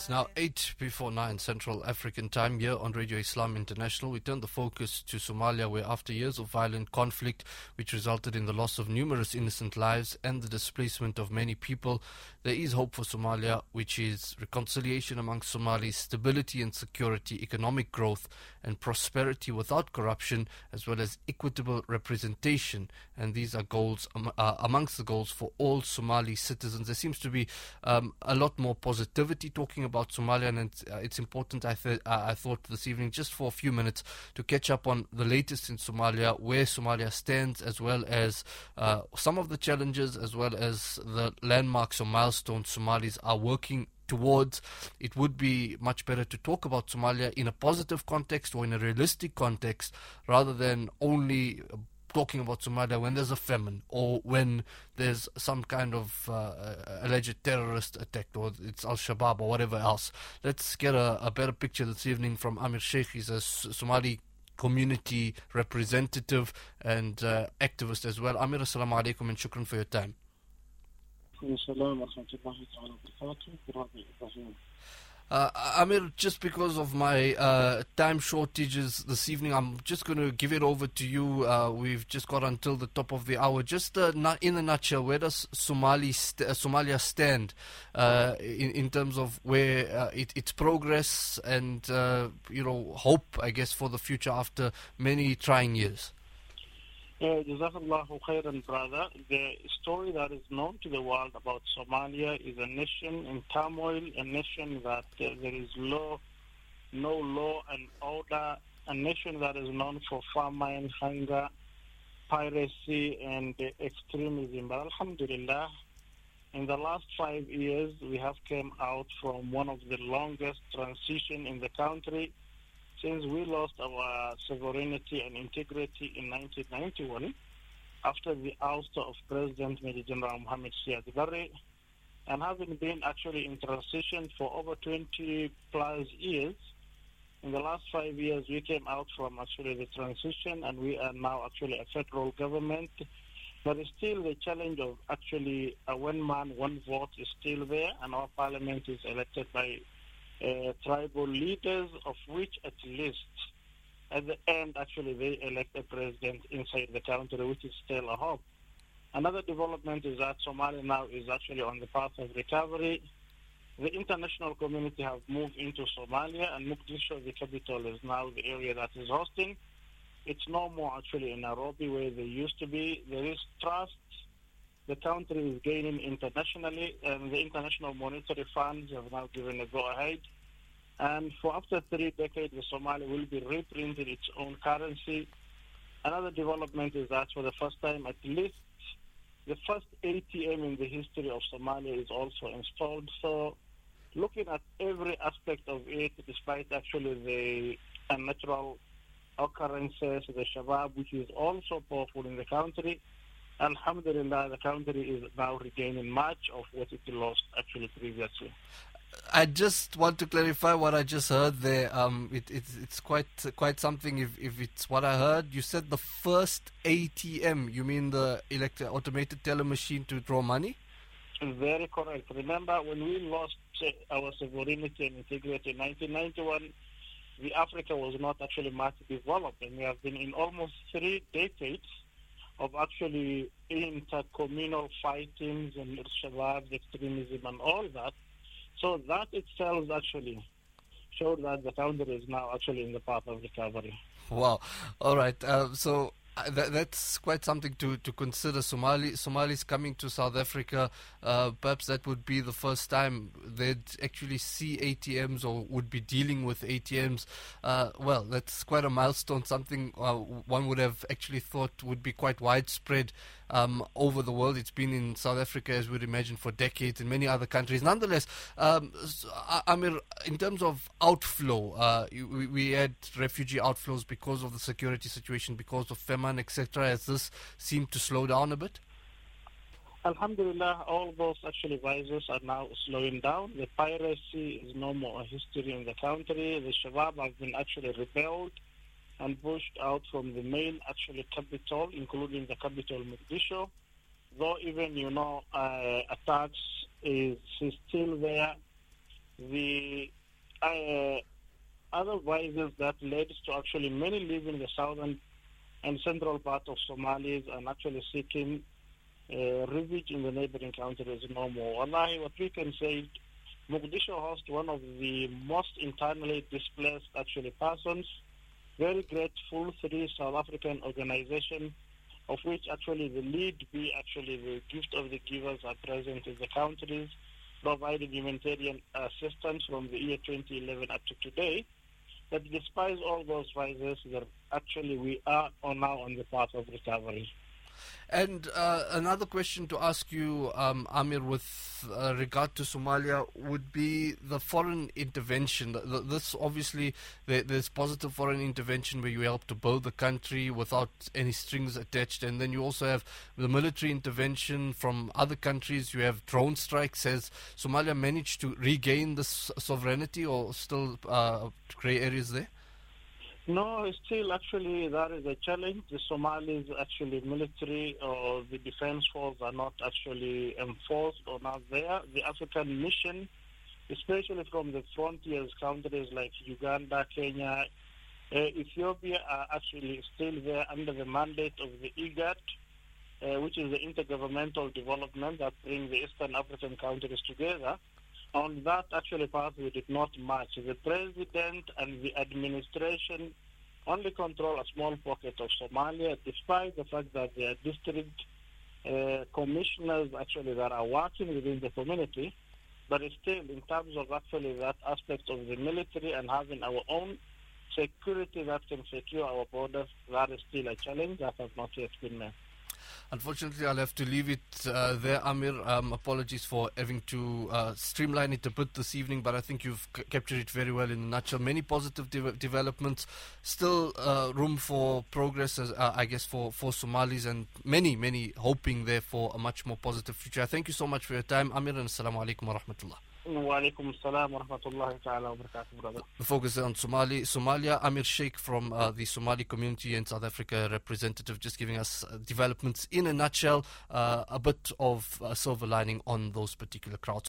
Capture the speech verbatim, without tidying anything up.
It's now eight before nine Central African time here on Radio Islam International. We turn the focus to Somalia, where after years of violent conflict, which resulted in the loss of numerous innocent lives and the displacement of many people, there is hope for Somalia, which is reconciliation amongst Somalis, stability and security, economic growth and prosperity without corruption, as well as equitable representation. And these are goals um, uh, amongst the goals for all Somali citizens. There seems to be um, a lot more positivity talking about Somalia, and it's, uh, it's important, I, th- uh, I thought, this evening, just for a few minutes, to catch up on the latest in Somalia, where Somalia stands, as well as uh, some of the challenges, as well as the landmarks or milestones Somalis are working towards. It would be much better to talk about Somalia in a positive context or in a realistic context, rather than only talking about Somalia when there's a famine or when there's some kind of uh, alleged terrorist attack, or it's Al-Shabaab or whatever else. Let's get a, a better picture this evening from Amir Sheikh. He's a Somali community representative and uh, activist as well. Amir, assalamu alaikum and shukran for your time. Uh, Amir, just because of my uh, time shortages this evening, I'm just going to give it over to you. Uh, we've just got until the top of the hour. Just uh, in a nutshell, where does Somali st- uh, Somalia stand uh, in, in terms of where uh, it, its progress and uh, you know hope, I guess, for the future after many trying years? Uh, Jazakallahu khairan, brother. The story that is known to the world about Somalia is a nation in turmoil, a nation that uh, there is law, no law and order, a nation that is known for famine, hunger, piracy, and uh, extremism. But alhamdulillah, in the last five years, we have come out from one of the longest transition in the country, since we lost our sovereignty and integrity in nineteen ninety-one, after the ouster of President Major General Mohammed Siad Barre, and having been actually in transition for over twenty plus years, in the last five years we came out from actually the transition, and we are now actually a federal government. But still the challenge of actually a one man, one vote is still there, and our parliament is elected by Uh, tribal leaders, of which at least at the end actually they elect a president inside the country, which is still a hope. Another development is that Somalia now is actually on the path of recovery. The international community have moved into Somalia, and Mogadishu, the capital, is now the area that is hosting. It's no more actually in Nairobi where they used to be. There is trust. The country is gaining internationally, and the International Monetary Funds have now given a go-ahead. And for after three decades, the Somalia will be reprinting its own currency. Another development is that for the first time, at least the first A T M in the history of Somalia is also installed. So looking at every aspect of it, despite actually the unnatural occurrences, the Shabaab, which is also powerful in the country, alhamdulillah, the country is now regaining much of what it lost actually previously. I just want to clarify what I just heard there. Um, it, it, it's quite quite something if, if it's what I heard. You said the first A T M. You mean the electric automated teller machine to draw money? Very correct. Remember, when we lost uh, our sovereignty and integrity in nineteen ninety-one, the Africa was not actually much developed, and we have been in almost three decades of actually intercommunal fightings and Shabaab extremism and all that. So that itself actually showed that the country is now actually in the path of recovery. Wow. All right. Uh, so uh, that, that's quite something to, to consider. Somali Somalis coming to South Africa, uh, perhaps that would be the first time they'd actually see A T Ms or would be dealing with A T Ms. Uh, well, that's quite a milestone, something uh, one would have actually thought would be quite widespread um, over the world. It's been in South Africa, as we'd imagine, for decades, in many other countries. Nonetheless, um, Amir, in terms of outflow, uh, we, we had refugee outflows because of the security situation, because of famine, et cetera. Has this seemed to slow down a bit? Alhamdulillah, all those actually vices are now slowing down. The piracy is no more a history in the country. The Shabaab have been actually repelled and pushed out from the main actually capital, including the capital Mogadishu. Though even, you know, uh, attacks is, is still there. the uh, other vices that led to actually many live in the southern and central part of Somalia and actually seeking uh, refuge in the neighboring countries no more. Wallahi, what we can say, Mogadishu hosts one of the most internally displaced actually persons, very grateful three South African organizations, of which actually the lead be actually the gift of the givers are present in the countries, providing humanitarian assistance from the year twenty eleven up to today. But despite all those vices, actually we are on now on the path of recovery. And uh, another question to ask you, um, Amir, with uh, regard to Somalia, would be the foreign intervention. The, this obviously, there, there's positive foreign intervention where you help to build the country without any strings attached, and then you also have the military intervention from other countries. You have drone strikes. Has Somalia managed to regain this sovereignty, or still uh, grey areas there? No, still actually that is a challenge. The Somalis actually military or the defense force are not actually enforced or not there. The African mission, especially from the frontiers countries like Uganda, Kenya, uh, Ethiopia, are actually still there under the mandate of the IGAD, uh, which is the intergovernmental development that brings the Eastern African countries together. On that actually part, we did not match. The president and the administration only control a small pocket of Somalia, despite the fact that there are district uh, commissioners actually that are working within the community. But still, in terms of actually that aspect of the military and having our own security that can secure our borders, that is still a challenge that has not yet been met. Unfortunately, I'll have to leave it uh, there, Amir. Um, apologies for having to uh, streamline it a bit this evening, but I think you've c- captured it very well in a nutshell. Many positive de- developments, still uh, room for progress, as, uh, I guess, for, for Somalis, and many, many hoping there for a much more positive future. Thank you so much for your time, Amir, and assalamu alaikum wa rahmatullah. Wa alaikum assalam wa rahmatullahi ta'ala wa barakatuh, brother. The focus is on Somali, Somalia. Amir Sheikh from uh, the Somali community in South Africa, representative, just giving us uh, developments in a nutshell, uh, a bit of a silver lining on those particular crowds.